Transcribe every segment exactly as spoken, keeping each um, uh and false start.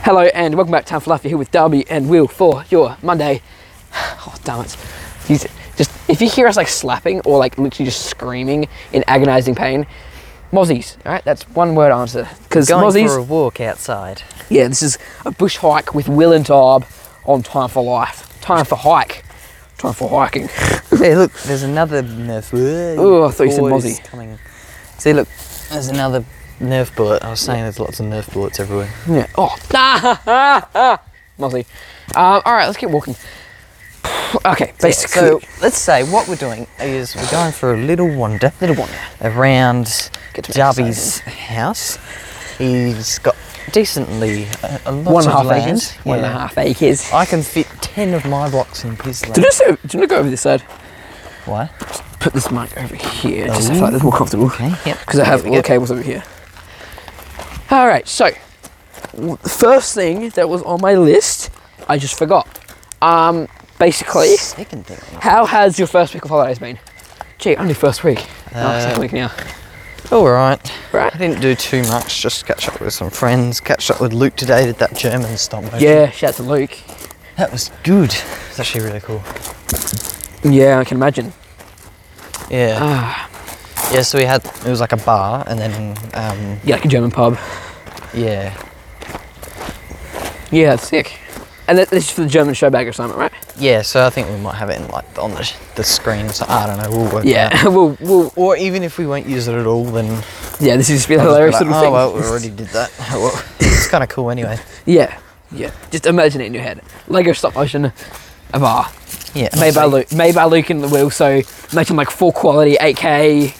Hello and welcome back to Time for Life. You're here with Darby and Will for your Monday. Oh, damn it. He's just, if you hear us like slapping or like literally just screaming in agonising pain, mozzies, all right? That's one word answer. Because Going mozzies, for a walk outside. Yeah, this is a bush hike with Will and Darb on Time for Life. Time for hike. Time for hiking. Hey, look, there's another Nerf. Oh, I thought you said Boys mozzie. Coming. See, look, there's another Nerf bullet. I was saying there's lots of Nerf bullets everywhere. Yeah. Oh, ah, ah, ah. Mozzie. Um, all right, let's keep walking. Okay, basically. Yeah, so let's say what we're doing is we're going for a little wander. Little wander. Around Get to Darby's house. He's got decently uh, a lot One and a of half land. acres. One and a Yeah. half acres. I can fit ten of my blocks in his land. Do you, just, do you want to go over this side? Why? Put this mic over here, just Oh. so I feel like that's more comfortable. Okay, yep. Because I have There all we the go. cables over here. All right, so w- the first thing that was on my list, I just forgot. Um, basically, Second thing. how has your first week of holidays been? Gee, only first week. oh, Uh, second week now. All right. Right. I didn't do too much. Just catch up with some friends. Catch up with Luke today. Did that German stop motion. Yeah, shout out to Luke. That was good. It's actually really cool. Yeah, I can imagine. Yeah. Ah, Yeah. So we had. It was like a bar, and then um, yeah, like a German pub. yeah, Yeah, that's sick. And that, this is for the German show bag assignment, right? yeah. So I think we might have it in like on the the screen. So I don't know. We'll work. it out. Yeah, we'll, we'll, Or even if we won't use it at all, then yeah, this is just be a I'll just be hilarious like, little oh thing. well, we already did that. Oh, well, it's kind of cool anyway. Yeah, yeah. Just imagine it in your head. Lego stop motion, a bar. Yeah. Made by Luke, made by Luke and the Will, so making like full quality eight K.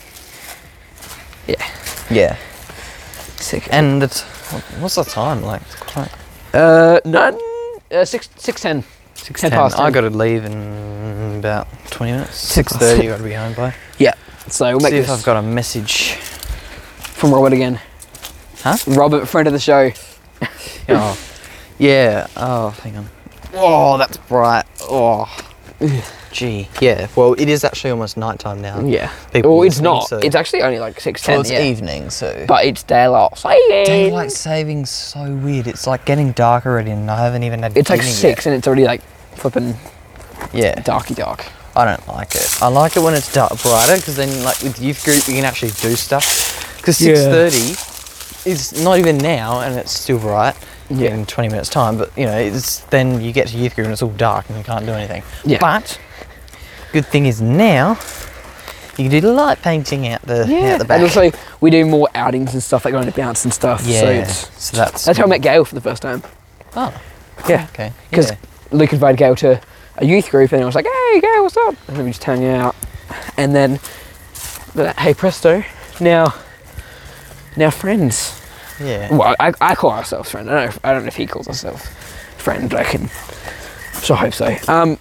Yeah, Yeah. sick. And it's, what's the time like? It's quite Uh, none. Uh, six, six ten. Six ten past. I ten. got to leave in about twenty minutes. Six Six thirty. Got to be home by. Yeah. So we'll make See this if I've got a message. from Robert again. Huh? Robert, friend of the show. Oh, yeah. Oh, hang on. Oh, that's bright. Oh, gee. Yeah. Well, it is actually almost night time now. Yeah. People Well, it's listening, not. so- It's actually only like six ten. Well, it's yeah. evening, so. But it's daylight saving. Daylight saving's so weird. It's like getting dark already, and I haven't even had. It's like dinner six, and it's already like flipping Yet. Yeah. darky dark. I don't like it. I like it when it's dark brighter, because then, like with youth group, you can actually do stuff. Because Yeah. six thirty is not even now, and it's still bright. Yeah. In twenty minutes time, but you know, it's then you get to youth group and it's all dark and you can't do anything. Yeah. But good thing is now you can do the light painting out the out the back. And also we do more outings and stuff, like going to bounce and stuff. yeah. So it's, so that's that's how I met Gail for the first time. Oh, Yeah. okay. Because Yeah. Luke invited Gail to a youth group, and I was like, "Hey, Gail, what's up?" And then we just hung out, and then, but, hey, presto, now, now friends. Yeah. Well, I, I call ourselves friend. I don't know. If, I don't know if he calls himself friend. I can. So I hope so. Um.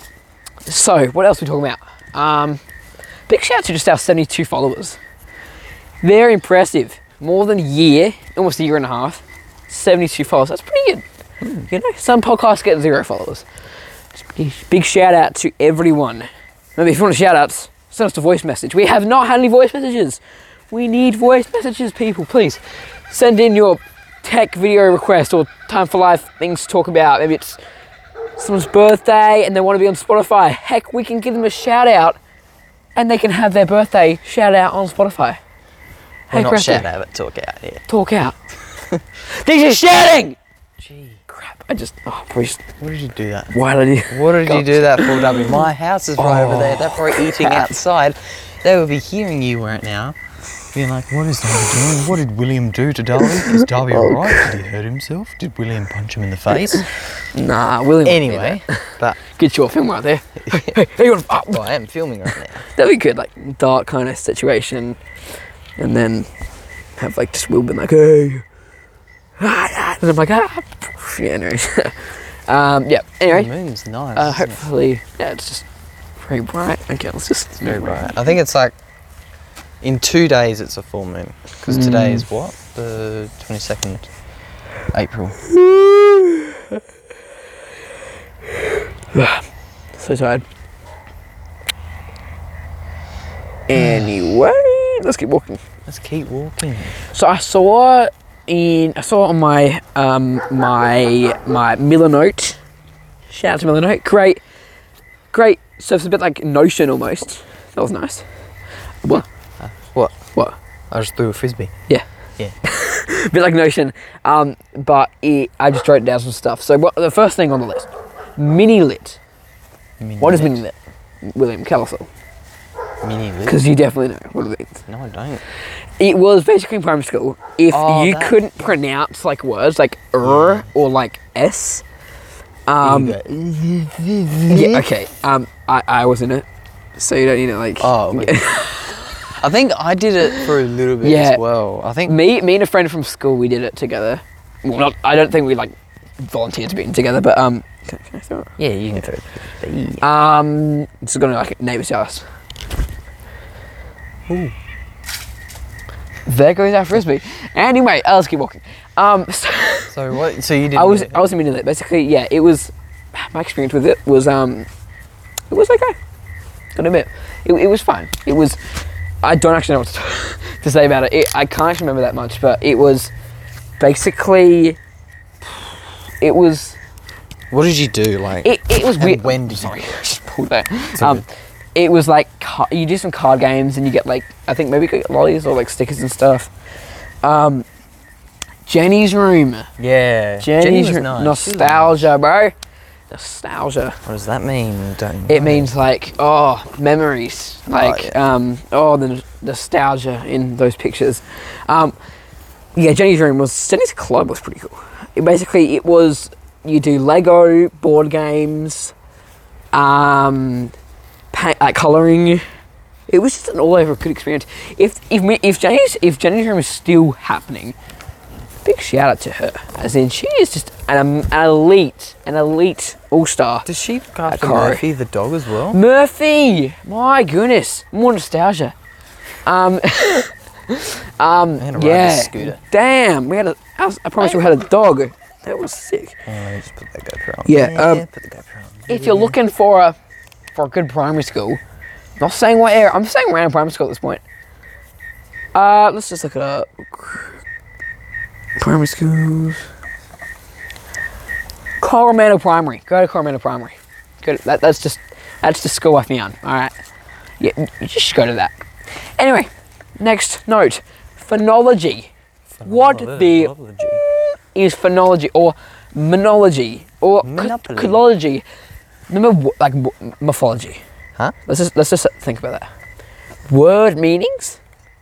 So what else are we talking about? Um. Big shout out to just our seventy-two followers. Very impressive. More than a year, almost a year and a half. seventy-two followers. That's pretty good. Mm. You know, some podcasts get zero followers. Big, big shout out to everyone. Maybe if you want shout outs, send us a voice message. We have not had any voice messages. We need voice messages, people. Please send in your tech video request or Time for Life things to talk about. Maybe it's someone's birthday and they want to be on Spotify. Heck, we can give them a shout out and they can have their birthday shout out on Spotify. Well, not Crystal, shout out, but talk out. Yeah. talk out. This is shouting! Gee. Crap, I just, oh, please. What did you do that? Why did you? What did you do that for, W? My house is right over there. They're probably eating outside. They will be hearing you right now. Being like, what is Darby doing? What did William do to Darby? Is Darby alright? Did he hurt himself? Did William punch him in the face? Nah, William. Anyway, but Get your film right there. Hey, hey, hey, you wanna, oh, well, I am filming right now. that'd be good, like dark kind of situation, and then have like just Will been like, hey, ah, ah, and I'm like, ah, yeah, anyways. um, yeah. The Anyway, moon's nice. uh, isn't it? hopefully, yeah, it's just very bright. Okay, let's just It's very bright. I think it's like in two days it's a full moon because Mm. today is what, the twenty-second April. So tired. Anyway, let's keep walking. Let's keep walking. So I saw in I saw on my um my my Miller Note. Shout out to Miller Note. Great, great. So it's a bit like Notion almost. That was nice. What? What? What? I just threw a frisbee. Yeah. Yeah. A bit like Notion. Um, but it, I just wrote down some stuff. So what? The first thing on the list, mini lit. Mini What is lit. mini lit? William, tell us all. Mini lit? Because you definitely know what it means. No, I don't. It was basically in primary school. If Oh, you that- couldn't pronounce like words like er or like s, um, You go, yeah, okay. Um, I, I was in it, so you don't need to like. Oh, okay. I think I did it for a little bit Yeah. as well. I think me, me and a friend from school, we did it together. Well, not. I don't think we like volunteered to be in together, but um, can, can I throw it? yeah, you can throw it. Um, it's gonna like a neighbour's house. Ooh. There goes our frisbee. Anyway, uh, let's keep walking. Um, so So what? So you did. I was I was in it. Basically, yeah, it was. My experience with it was um, it was okay. Gotta admit, it, it was fun. It was. I don't actually know what to, to say about it. it. I can't actually remember that much, but it was basically. It was. What did you do? Like. It, it was and weird. when did you? Sorry, I just pulled that. all Um, it was like ca- you do some card games and you get like I think maybe you get lollies or like stickers and stuff. Um, Jenny's room. Yeah. Jenny's Jenny was room. nice. Nostalgia, bro. Nostalgia. What does that mean? Don't. It know. means like oh memories, like yeah. um oh the n- nostalgia in those pictures. Um, yeah, Jenny's room was Jenny's club was pretty cool. It basically it was you do Lego board games, um, paint, like coloring. It was just an all over good experience. If if me, if Jenny's if Jenny's room is still happening, big shout out to her. As in, she is just an, um, an elite, an elite all star. Does she look after Corey. Murphy the dog as well? Murphy, my goodness, more nostalgia. Um, um, And a ride yeah, the scooter. damn, we had a. I, was, I promise we had a dog. That was sick. Oh, let me just put that GoPro on. Yeah, um, put the GoPro on. If you're looking for a for a good primary school, not saying what area, I'm saying random primary school at this point. Uh, let's just look it up. Primary schools. Coromandel Primary. Go to Coromandel Primary. Go to, that, that's just that's the school I found. All right. Yeah, you just go to that. Anyway, next note. Phonology. What the Phonology. is phonology or monology or Monopoly. philology? Remember, w- like w- morphology. Huh? Let's just let's just think about that. Word meanings.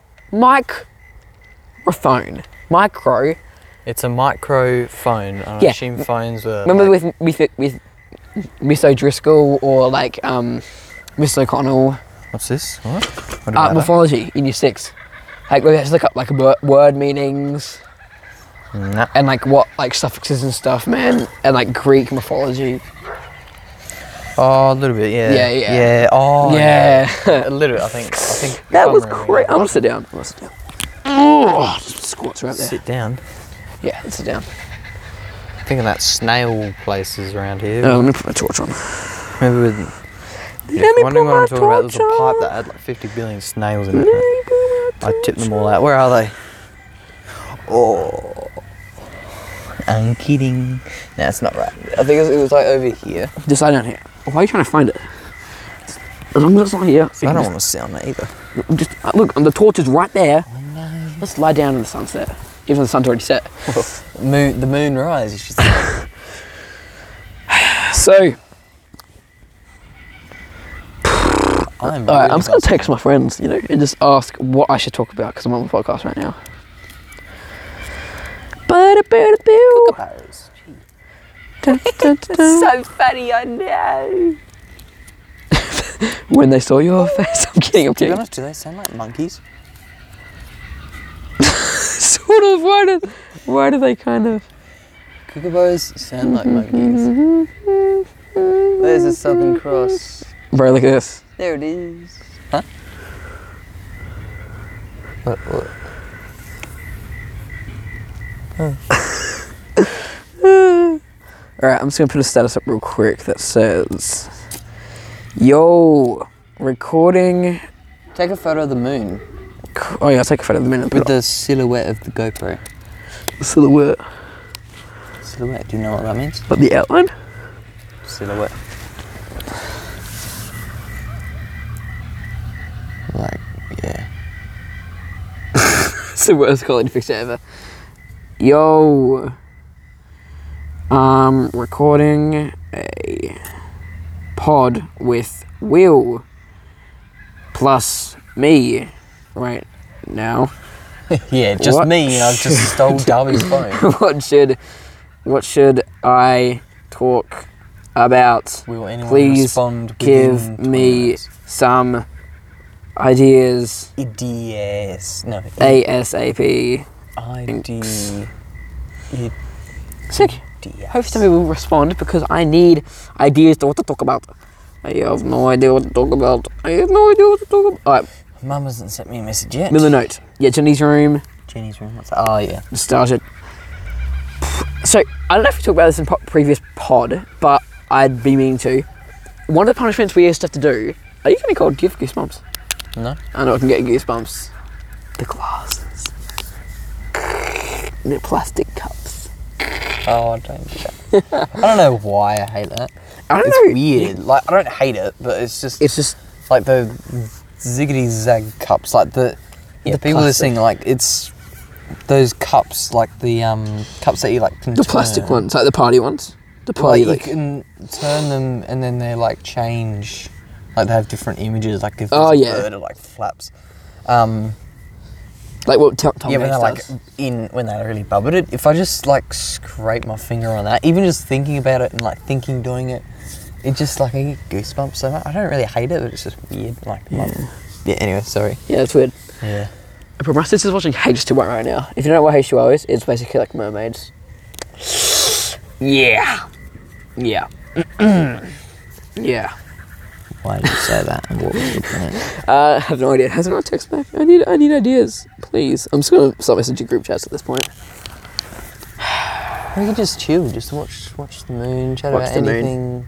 Microphone. Micro. It's a microphone. I Yeah. assume phones were. Remember like, with with with Miss O'Driscoll or like um, Miss O'Connell. What's this? What? What Uh, about that? morphology in year six. Like we have to look up like word, word meanings Nah. and like what like suffixes and stuff, man, and like Greek morphology. Oh, a little bit, yeah. Yeah, yeah. Yeah. Oh, Yeah. a little bit. I think. I think. That if was I'm remembering great. I'm right. gonna sit down. I'm gonna sit down. Oh, just squats right there. Sit down. Yeah, let's sit down. Thinking that snail places around here. Oh, let me put my torch on. Maybe with. Yeah, Let me wondering put what my I'm talking about. There's a torch pipe on. that had like fifty billion snails in it. I tipped them all out. Where are they? Oh. I'm kidding. No, it's not right. I think it was, it was like over here. Just lie down here. Why are you trying to find it? As long as it's not here. I don't want to sit on that either. Just uh, look, the torch is right there. Let's lie down in the sunset, even though the sun's already set. Moon, the moon rise. You should say. So, I'm all right, really I'm just gonna buzzing. text my friends, you know, and just ask what I should talk about because I'm on the podcast right now. Ba-da-ba-da-boo. Dun, dun, dun. So funny, I know. When they saw your face, I'm kidding, I'm To be kidding. honest, do they sound like monkeys? Sort of. Why do, why do they kind of? Kookaburras sound like monkeys. There's a Southern Cross. Bro, look at this. There it is. Huh? What? What? Alright, I'm just gonna put a status up real quick that says, yo, recording. Take a photo of the moon Oh yeah, I'll take a photo of the minute. with the silhouette of the GoPro. Silhouette. Silhouette. Do you know what that means? Like the outline? Silhouette. Like, yeah. It's the worst quality picture ever. Yo. Um, recording a pod with Will plus me right now. Yeah, just What me. I've just stole Darby's phone. what should what should I talk about? Will anyone Please respond give within twenty me minutes? some ideas Ideas. No. ASAP. Ideas. Sick. Hopefully somebody will respond because I need ideas to what to talk about. I have no idea what to talk about. I have no idea what to talk about. Alright, Mum hasn't sent me a message yet. middle note. Yeah, Jenny's room. Jenny's room. What's that? Oh, yeah. Nostalgia. So, I don't know if we talked about this in po- previous pod, but I'd be meaning to. One of the punishments we used to have to do. Are you getting cold? Do you have goosebumps? No. I know I can get goosebumps. The glasses. The plastic cups. Oh, I don't do that. I don't know why I hate that. I don't It's know. weird. Like, I don't hate it, but it's just... It's just like the ziggity zag cups, like the yeah, The people plastic. listening, like it's those cups, like the um cups that you like can the plastic turn. ones, like the party ones. The Like party, you like. can turn them and then they like change, like they have different images, like if Oh, there's a yeah. bird or like flaps. Um, Like what Tom, Tom yeah, when Hanks they're like does. in when they're really bubbled it. If I just like scrape my finger on that, even just thinking about it and like thinking doing it, it just like I get goosebumps. So I don't really hate it, but it's just weird. Like Yeah. yeah. yeah anyway, sorry. Yeah, it's weird. Yeah. But my sister's watching H two O right now. If you don't know what H two O is, it's basically like mermaids. Yeah. Yeah. yeah. Why did you say that? And what was the point? Uh, I have no idea. Hasn't got a text back. I need I need ideas, please. I'm just gonna start messaging group chats at this point. We could just chill, just watch watch the moon, chat Watch about the moon. anything.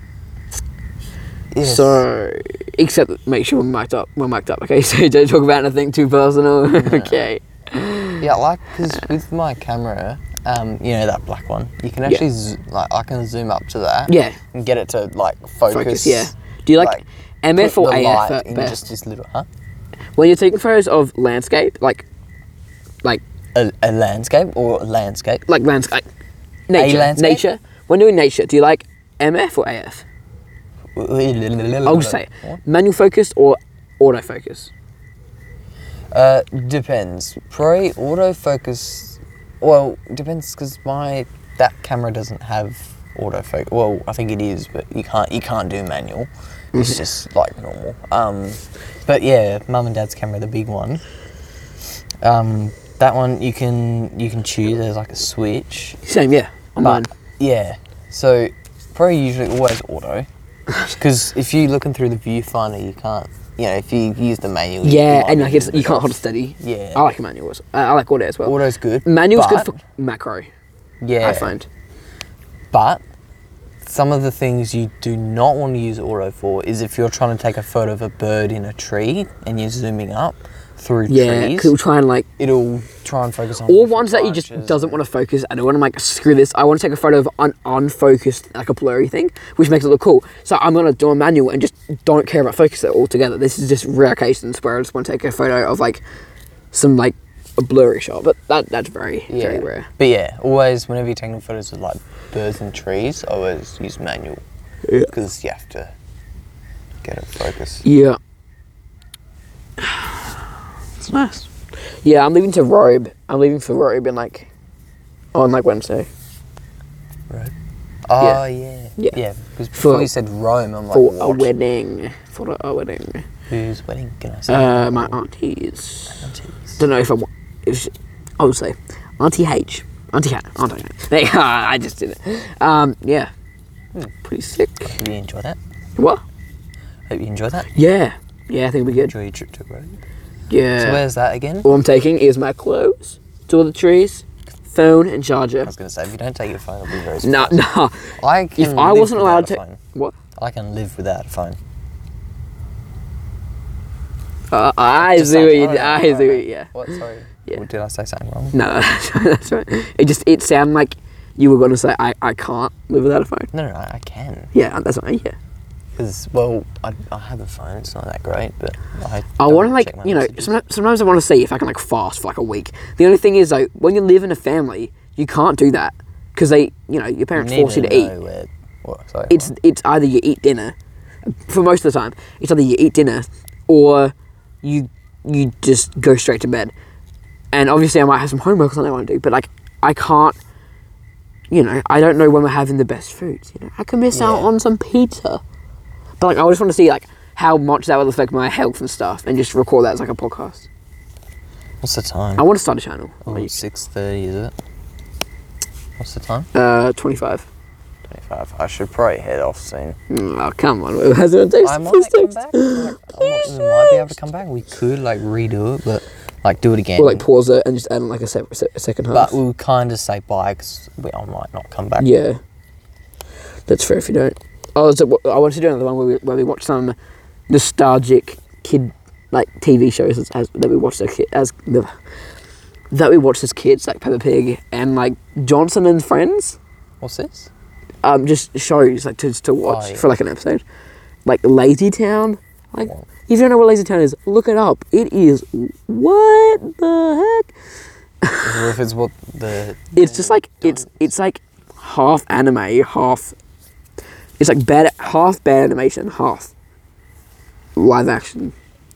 Yes. So, except make sure we're mic'd up. We're mic'd up, okay? So don't talk about anything too personal. okay. Yeah, like because with my camera, um, you know that black one, you can actually zo- like I can zoom up to that. Yeah. And get it to like focus. Focus. Yeah. Do you like, like, M F put or the A F light at in best? just this little, huh? When you're taking photos of landscape, like, like, A, a landscape or a landscape? like landscape, nature, landscape? nature. When doing nature, do you like M F or A F? I'll just say What? manual focus or autofocus. Uh, depends. Pro autofocus. Well, depends because my that camera doesn't have autofocus. Well, I think it is, but you can't you can't do manual. It's just like normal. Um, but yeah, mum and dad's camera, the big one. Um, that one you can you can choose. There's like a switch. Same, yeah. On mine. But yeah, so probably usually always auto. Because if you're looking through the viewfinder, you can't. You know, if you use the manual. you Yeah, might and be like it's, a bit you can't off. hold it steady. Yeah. I like manual. Uh, I like auto as well. Auto's good. Manual's but- good for macro. Yeah. I find. But some of the things you do not want to use auto for is if you're trying to take a photo of a bird in a tree and you're zooming up through Yeah, trees, because it'll try and like. it'll try and focus on Or different ones that you just branches. doesn't want to focus, and I want to like screw this. I want to take a photo of un- unfocused, like a blurry thing, which makes it look cool. So I'm gonna do a manual and just don't care about focus it altogether. This is just rare cases where I just want to take a photo of like some like a blurry shot, but that that's very Yeah. very rare. But yeah, always whenever you're taking photos of like birds and trees, always use manual Yeah. because you have to get it focused. Yeah, it's nice. Yeah, I'm leaving to Robe. I'm leaving for Robe in like on like Wednesday Right. Oh yeah. Yeah. Yeah. Because before For- you said Rome, I'm like, for a what? wedding. For a wedding. Whose wedding can I say? Uh, my auntie's. Aunties. Don't know if I want. If I would say Auntie H, Auntie Cat, Auntie Cat. Hey, I just did it. Um, yeah, pretty sick. Hope you enjoy that. What? Hope you enjoy that. Yeah, yeah, I think we're good. Enjoy your trip to Rome. Yeah. So where's that again? All I'm taking is my clothes, two of the trees, phone, and I charger. was going to say, if you don't take your phone, I'll be very No, surprised. no. I can If I live wasn't allowed without a to, phone. what? I can live without a phone. Uh, I Just see what saying. you. Alright, I alright, see what. alright. Yeah, What? Sorry. Yeah. Or did I say something wrong? No, that's right. That's right. It just it sounded like you were going to say I, I can't live without a phone. No, no, no, I can. Yeah, that's right. Yeah. Because, well, I, I have a phone. It's not that great, but I I don't want to like check my you know messages. sometimes, sometimes I want to see if I can like fast for like a week. The only thing is though, when you live in a family, you can't do that because they you know your parents You need force you to to eat. know where- what, sorry, It's what? it's either you eat dinner, for most of the time, it's either you eat dinner or you you just go straight to bed. And obviously I might have some homework or something I want to do, but like I can't, you know, I don't know when we're having the best foods. You know, I could miss out Yeah. on some pizza. But like I just want to see like how much that will affect my health and stuff, and just record that as like a podcast. What's the time? I want to start a channel. Oh, it's six thirty, is it? What's the time? Uh, twenty-five. twenty-five. I should probably head off soon. Oh come on, it hasn't I might please come text. back. Like, I might, we might be able to come back. We could, like, redo it, but, like, do it again. Or like pause it and just add like a, se- se- a second half. But we'll kind of say bye because I might not come back. Yeah, that's fair if you don't. Oh, so I wanted to do another one where we, where we watch some nostalgic kid like T V shows as, as that we watched as kid, as the that we watched as kids, like Peppa Pig and like Johnson and Friends. What's this? Um, just shows like to to watch Oh, yeah. for like an episode, like Lazy Town. Like What? if you don't know what Lazy Town is, look it up. It is what the heck. Or if it's what the... It's just like it's it's like half anime, half. It's like bad, half bad animation, half live action.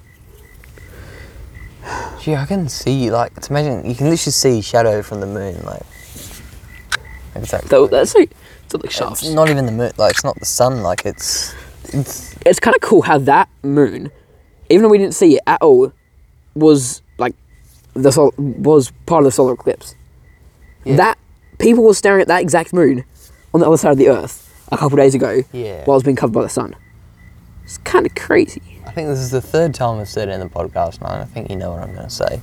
Gee, I can see, like, it's imagine, you can literally see shadow from the moon, like... like it's like So that's like, it's like shafts. it's not even the moon, like, it's not the sun, like, it's... It's... It's kind of cool how that moon, even though we didn't see it at all, was like the sol- was part of the solar eclipse. Yeah. That people were staring at that exact moon on the other side of the Earth a couple days ago, Yeah. while it was being covered by the sun. It's kind of crazy. I think this is the third time I've said it in the podcast, and I think you know what I'm going to say.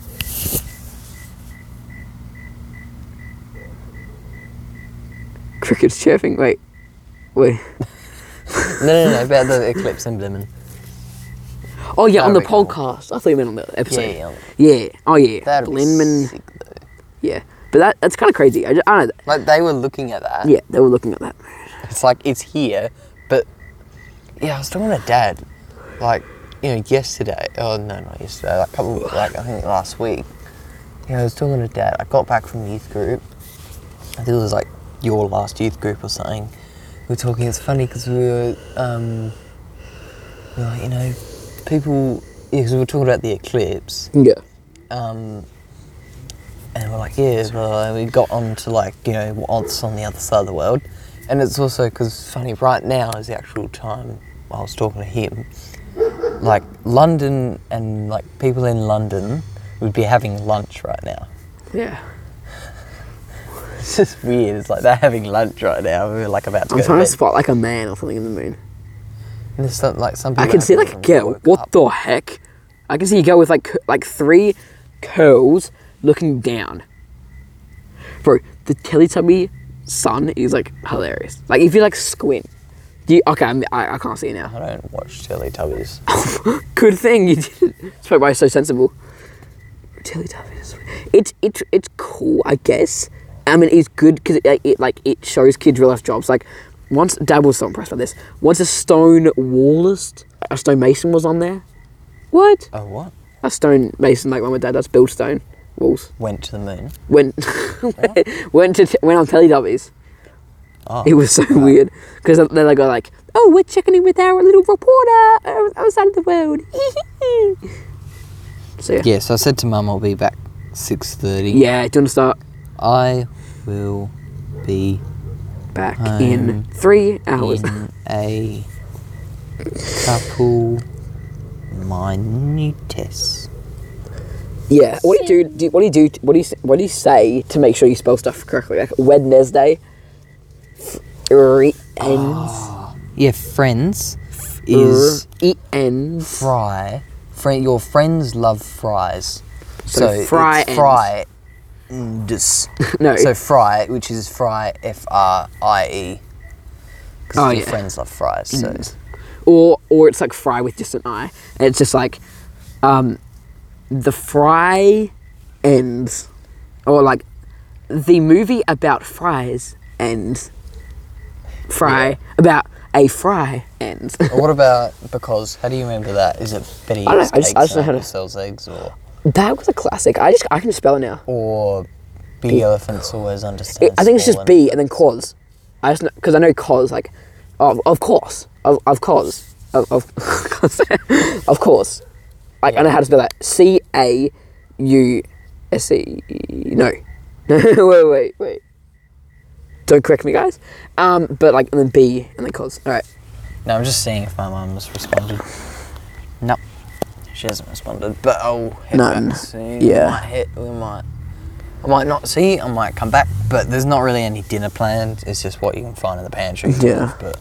Crickets chirping. Wait, wait. No, no, no, about the eclipse and Blimmin. Oh yeah, on the That'd be cool. podcast. I thought you meant on the episode. Yeah, yeah. Yeah. Oh yeah. That'd be Blinman. sick, though. Yeah. But that that's kind of crazy. I, just, I don't know. Like, they were looking at that. Yeah, they were looking at that. It's like, it's here, but... Yeah, I was talking to Dad, like, you know, yesterday. Oh, no, not yesterday. Like, a couple, like, I think last week. Yeah, I was talking to Dad. I got back from youth group. I think it was, like, your last youth group or something. We were talking, it's funny because we were, um... We were like, you know, people... Yeah, because we were talking about the eclipse. Yeah. Um... And we're like, yeah, well, and we got on to, like, you know, what's on the other side of the world. And it's also, because funny, right now is the actual time I was talking to him. Like, London and, like, people in London would be having lunch right now. Yeah. It's just weird. It's like they're having lunch right now. We're, like, about to I'm go trying to to bed. spot like a man or something in the moon. And there's some, like, some people I can see like a haven't girl. woke What up. the heck? I can see a girl with like cu- like three curls looking down. Bro, the Teletubby sun is like hilarious. Like if you like squint, do you, okay, I'm, I I can't see it now. I don't watch Teletubbies. Good thing you didn't. Spoke by so sensible. Teletubbies. It's it's it's cool, I guess. I mean, it's good because it, it like it shows kids real life jobs. Like once Dad was so impressed by this. Once a stone wallist, a stone mason was on there. What? Oh, what? A stone mason, like one with Dad. That's build stone walls. Went to the moon. Went went to went on Teletubbies. Oh. It was so weird because then they go like, "Oh, we're checking in with our little reporter outside of the world." So yeah. Yeah, so I said to Mum I'll be back six thirty. Yeah, do you want to start I will be back Um, in three hours? in a couple minutes. Yeah. What do you do? do you, what do you do? What do you s- what do you say to make sure you spell stuff correctly? Like Wednesday. Three ends. Yeah, friends is E ends. fry. Friend, your friends love fries. So So, fry it's ends. fry. Ends. No. So fry, which is fry, F R I E. Because Oh, your yeah. friends love fries. So Ends. Or or it's like fry with just an I, and it's just like, um, the fry ends, or like the movie about fries ends. Fry Yeah. about a fry ends. Or what about because? How do you remember that? Is it Betty I don't know, Eats I just- Cakes I just know and how to- Uncle sells eggs, or That was a classic. I just I can spell it now. or Big B- Elephants always It, understand? I think it's small just B and then cause. I just because I know cause like, of of course of of cause of of of course. Like I know how to spell that. C A U S E. No, wait wait wait. Don't correct me, guys. Um, but like and then B and then cause. All right. No, I'm just seeing if my mum's responded. Nope, she hasn't responded. But I'll head None. back soon. Yeah. We might hit. We might. I might not see. I might come back. But there's not really any dinner planned. It's just what you can find in the pantry. Yeah. But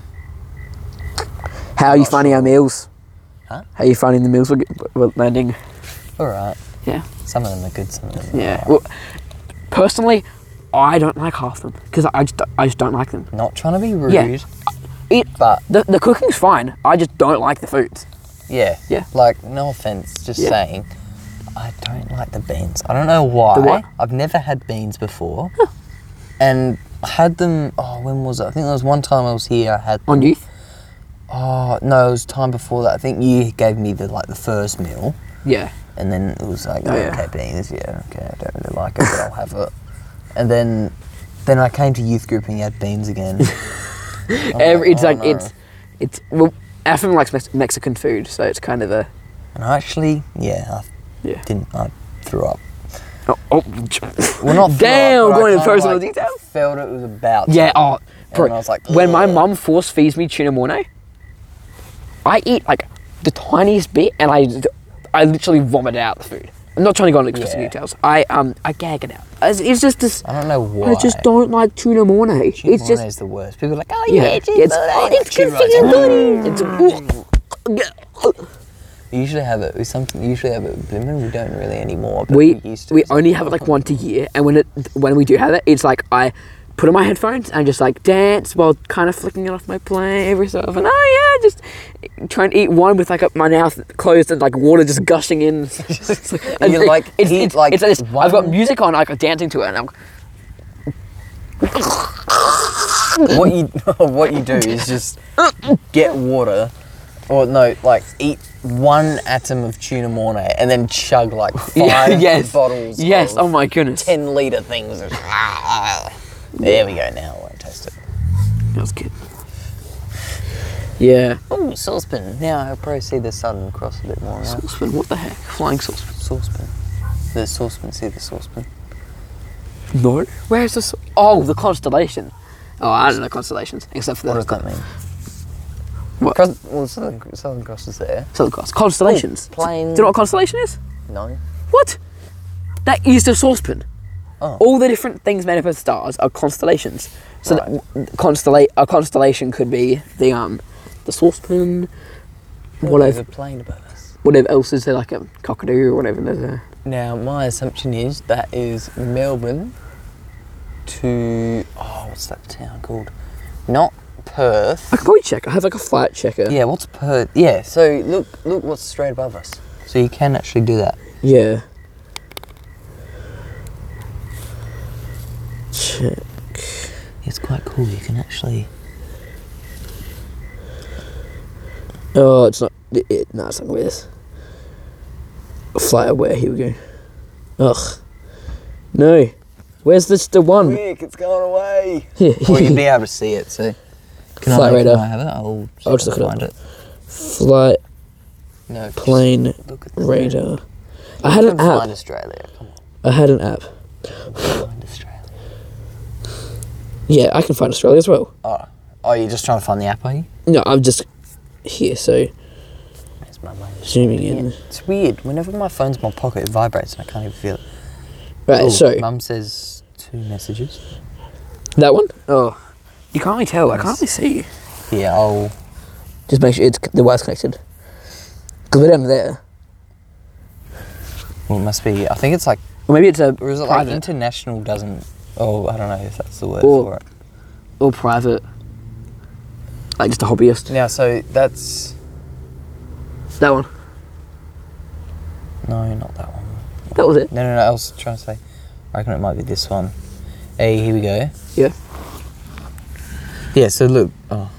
How are you Not finding our sure. meals? Huh? How are you finding the meals we're, get- we're landing? all right. Yeah. Some of them are good. Some of them. Are Yeah. alright. Well, personally, I don't like half them because I just I just don't like them. Not trying to be rude. Yeah. It, But the the cooking's fine. I just don't like the foods. yeah. Yeah. Like no offense, just Yeah. saying. I don't like the beans. I don't know why. The what? I've never had beans before. And I had them. Oh, when was it? I think there was one time I was here. I had On youth. Oh no, it was time before that. I think you gave me the like the first meal, Yeah. and then it was like, Oh, oh, yeah. okay, beans, yeah, okay, I don't really like it, but I'll have it. And then, then I came to youth group and you had beans again. I'm Every, it's oh, like no. it's it's well, our family likes Mex- Mexican food, so it's kind of a And I actually, yeah, I yeah. didn't. I threw up. Oh, oh. Well, not threw Damn, up, but I going into kinda, personal like, detail. Felt it was about. to. Yeah. Oh, And bro, I was like, when my ugh. mum force feeds me tuna mornay, I eat like the tiniest bit, and I I literally vomit out the food. I'm not trying to go into explicit Yeah. details. I um I gag it out. It's, it's just this. I don't know why. I just don't like tuna mornay. Tuna It's just is the worst. People are like, oh yeah. yeah, yeah, tuna it's, mornay, oh, it's good tuna for your mornay." body. It's We usually have it. We some usually have it with Blimmin. We don't really anymore. But we we, used to. we It's like, only have it like once a year, and when it when we do have it, it's like I put on my headphones and just like dance while kind of flicking it off my plate every so often. Oh yeah, just trying to eat one with like my mouth closed and like water just gushing in. And you like it's, eat it's, like it's, it's, I've got one- music on, like dancing to it, and I'm what you what you do is just get water, or no, like eat one atom of tuna mornay and then chug like five yes, bottles. yes. Of Oh my goodness, ten liter things. There we go. Now I won't taste it. that was good. Yeah. Oh, saucepan. Now I'll probably see the sun cross a bit more now. Saucepan, what the heck? Flying saucepan. Saucepan. The saucepan. See the saucepan. No. Where's the? Sa- oh, the constellation. Oh, I don't know constellations except for What the does that mean? What? Cross, well, Southern, Southern Cross is there. Southern Cross. Constellations. Oh, plane. Do you know what a constellation is? No. What? That is the saucepan. Oh. All the different things made up of stars are constellations. So Right. that constella- a constellation could be the um the saucepan, There's whatever a plane above us. whatever else is there, like a cockatoo or whatever. There's a Now, my assumption is that is Melbourne to oh, what's that town called? Not Perth. I can probably check. I have like a flight checker. Yeah, what's Perth? Yeah. So look, look what's straight above us. So you can actually do that. Yeah. Check. It's quite cool. You can actually. Oh, it's not. It, it, no, it's not with this. Flight aware. Here we go. Ugh. No. Where's this? The one. Quick, it's going away. Yeah. Well, you'd be able to see it. So. Can Flight I, radar. Can I have it? I'll, I'll just look it up. find it. Flight No. just plane Look at the radar. I had You an can app. Find Australia. Come on. I had an app. Find Australia. Yeah, I can find Australia as well. Oh. Oh, you're just trying to find the app, are you? No, I'm just here, so Where's my money? zooming in. It's weird. Whenever my phone's in my pocket, it vibrates and I can't even feel it. Right, Ooh, so Mum says two messages. that one. Oh, you can't really tell. I can't really see you. Yeah, I'll. Just make sure it's the wire's connected. Because we're down there. Well, it must be. I think it's like. Or maybe it's a Or is it like private. international doesn't. Oh, I don't know if that's the word Or- for it. or private. Like just a hobbyist. Now, so that's. That one. No, not that one. That was it. No, no, no. I was trying to say. I reckon it might be this one. Hey, here we go. Yeah. Yeah. So look. Oh.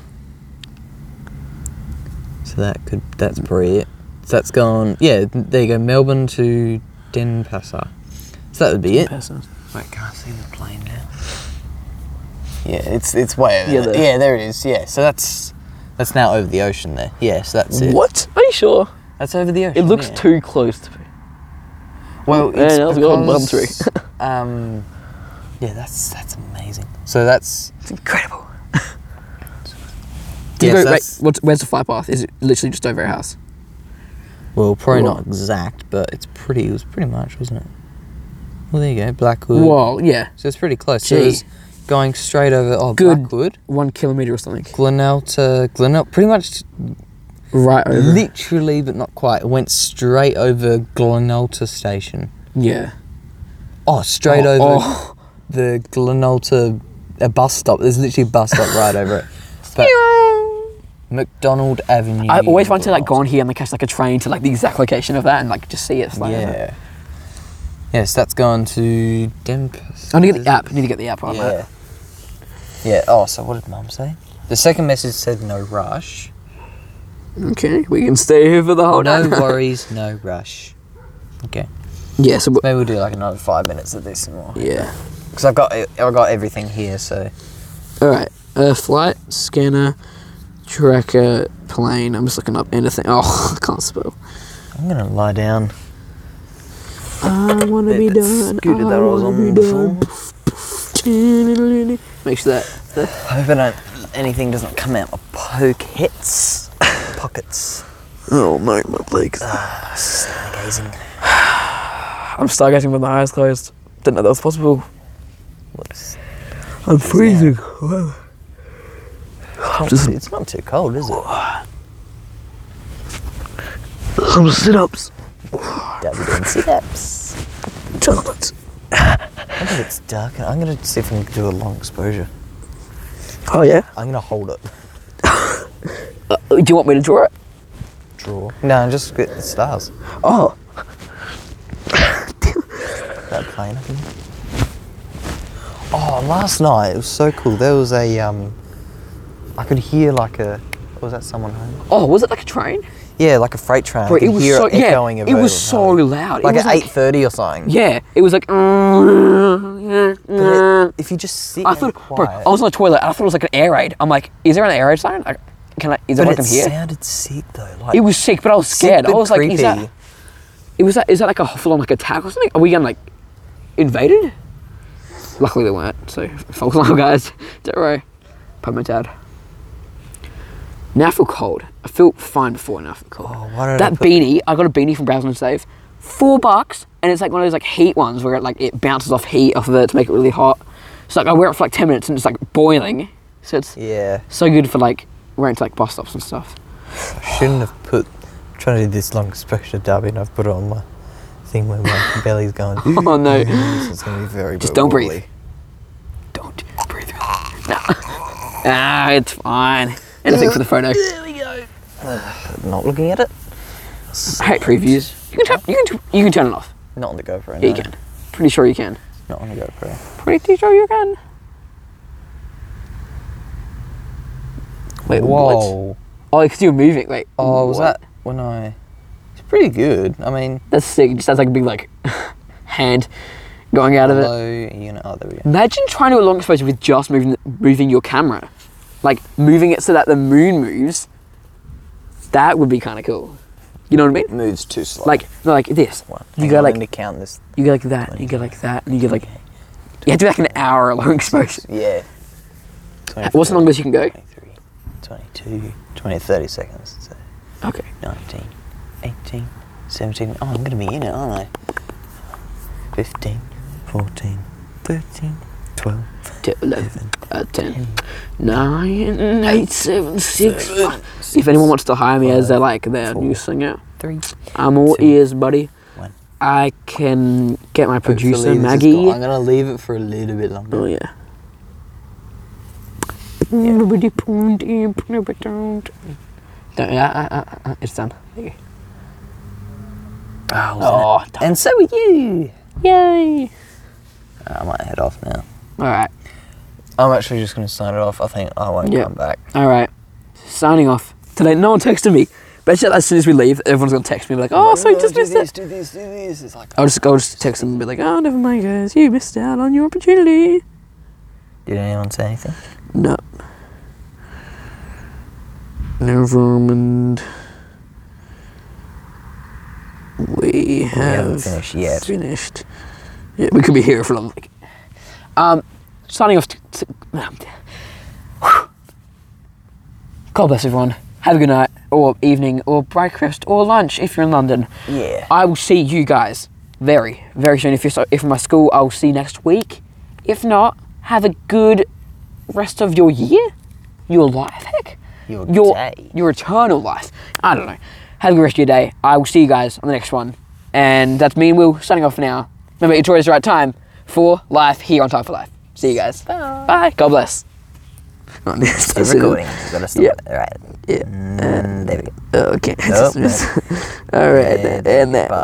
So that could. That's probably it. So that's gone. Yeah. There you go. Melbourne to Denpasar. So that would be it. Person. Wait, can't see the plane now. Yeah, it's it's way over Yeah, there. there. Yeah, there it is. Yeah, so that's that's now over the ocean there. Yeah, so that's it. What? Are you sure? That's over the ocean. It looks yeah. too close to me. Well, Yeah, it's that was a golden palm tree. because, um, yeah, that's that's amazing. So that's It's incredible. yeah, Do you so go, wait, that's- what's, where's the flight path? Is it literally just over our house? well, probably Whoa. not exact, but it's pretty. It was pretty much, wasn't it? Well, there you go, Blackwood. Whoa, yeah. So it's pretty close. So Gee. it's going straight over. Oh, Good. Blackwood, One kilometre or something. Glenelta, Glenelta, pretty much. Right over. Literally, but not quite. It went straight over Glenelta station. Yeah. Oh, straight Oh, over oh. the Glenelta a bus stop. There's literally a bus stop right over it. But McDonald Avenue. I always wanted to like go on here and like catch like a train to like the exact location of that and like just see it. Like, Yeah. Yes, that's going to Denpasar. I need to get the app. I need to get the app on Yeah. that. Yeah. Oh, so what did Mum say? The second message said no rush. Okay, we can stay here for the whole No night. worries, no rush. Okay. Yeah. So Maybe we'll do like another five minutes of this and more. yeah. Because I've got I've got everything here, so. All right. Uh, flight scanner, tracker, plane. I'm just looking up anything. Oh, I can't spell. I'm gonna lie down. I wanna be That done. scooter that I I was wanna on be done. Make sure that. The, I hope I don't, anything doesn't come out my pockets. Pockets. oh no, my legs. Ah, stargazing. I'm stargazing with my eyes closed. Didn't know that was possible. Whoops. I'm freezing. Wow. Just- It's not too cold, is it? Some sit-ups. Dabby doing sit-ups. Chocolate. I think it's dark. I'm gonna see if I can do a long exposure. Oh yeah. I'm gonna hold it. Uh, do you want me to draw it? Draw. No, just get the stars. Oh. That plane. I think. Oh, last night it was so cool. There was a um. I could hear like a. Was that someone home? Oh, was it like a train? Yeah, like a freight train. Bro, I could it was hear so it yeah. echoing It over was it so home. loud. Like it was at eight thirty or something. Yeah, it was like. But it, if you just sit I and thought, quiet, bro, I was on the toilet. I thought it was like an air raid. I'm like, is there an air raid sign? I, can I? Is there but one I it can hear? sounded sick though. Like It was sick, but I was scared. sick I but was like, creepy. is that? It was that. Is that like a full on like attack or something? Are we getting like invaded? Luckily they weren't. So false alarm, guys. Don't worry. Put my dad. Now I feel cold. I feel fine before, now I feel cold. Oh, why did I that put- beanie, I got a beanie from Browse and Save. Four bucks, and it's like one of those like heat ones where it like it bounces off heat off of it to make it really hot. So like I wear it for like ten minutes and it's like boiling. So it's Yeah, so good for like wearing to like bus stops and stuff. I shouldn't have put. I'm trying to do this long exposure Darby, and I've put it on my thing where my belly's going. Oh no. So it's gonna be very. Just very don't wobbly. breathe. Don't breathe through that. No. Ah, it's fine. Anything for the photo. There we go. Not looking at it. I hate previews. You can turn, you can t- you can turn it off. Not on the GoPro. Yeah, you no. can. Pretty sure you can. Not on the GoPro. Pretty sure you can. Wait, what? Whoa. Oh, because you're moving. Wait. Oh, was what? that when I? It's pretty good. I mean, That's sick. It just has like a big like hand going out of it. hello, you know. Oh, there we go. Imagine trying to do a long exposure with just moving moving your camera, like moving it so that the moon moves. That would be kind of cool. You know what I mean? It moves too slow. Like no, like this. One. You Hang go on, like I need to count this. you go like that. You go like that, and you go like. You have to do like an hour long exposure. Yeah. What's the longest you can go? twenty-three, twenty-two, twenty, thirty seconds. So Okay. nineteen, eighteen, seventeen. Oh, I'm going to be in it, aren't I? fifteen, fourteen, thirteen, twelve, T- eleven, eleven, uh, ten, nine, eight, seven, six, five. If anyone wants to hire me as their like their four, new singer, three. I'm all two, ears, buddy. one. I can get my producer Hopefully this is Maggie. gone. I'm going to leave it for a little bit longer. Oh yeah. Don't, yeah, uh, uh, uh, it's done. There you Oh, Oh, and so are you. yay! I might head off now. All right, I'm actually just going to sign it off. I think I won't Yeah. come back. all right. Signing off. Today, no one texted me. Bet you as soon as we leave, everyone's gonna text me like, "Oh, so you just do missed this, it." do this, do this. It's like, I'll just go just text them and be like, "Oh, never mind, guys. You missed out on your opportunity." did anyone say anything? No. Never mind. We have haven't finished yet. Finished. Yeah, we could be here for long. Um, signing off. T- t- God bless everyone. Have a good night, or evening, or breakfast, or lunch if you're in London. Yeah. I will see you guys very, very soon. If you're so, if in my school, I'll see you next week. If not, have a good rest of your year, your life, heck, Your your day. your eternal life. I don't know. Have a good rest of your day. I will see you guys on the next one, and that's me and Will signing off for now. Remember, it's always the right time for life here on Time for Life. See you guys. Bye. Bye. God bless. Still recording. You've got to stop Yeah. it. Right. Yeah. Mm, there we go. Okay. Nope. All right. Yeah, And that. bye.